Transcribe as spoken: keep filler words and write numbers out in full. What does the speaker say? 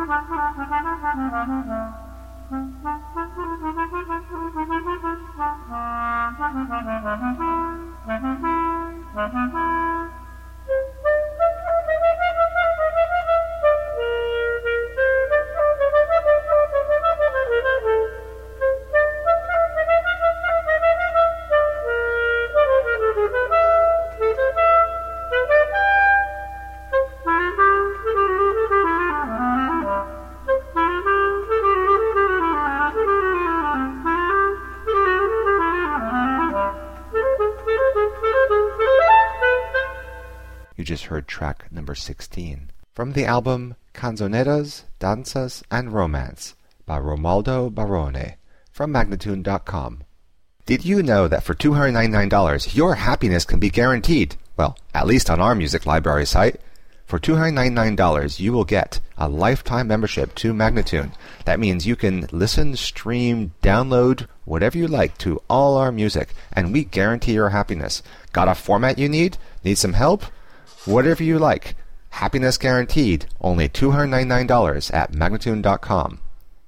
You just heard track number sixteen from the album Canzoneras, Danzas, and Romance by Romualdo Barone from Magnatune dot com. Did you know that for two hundred ninety-nine dollars your happiness can be guaranteed? Well, at least on our music library site. For two hundred ninety-nine dollars you will get a lifetime membership to Magnatune. That means you can listen, stream, download, whatever you like to all our music, and we guarantee your happiness. Got a format you need? Need some help? Whatever you like. Happiness guaranteed. Only two hundred ninety-nine dollars at Magnatune dot com.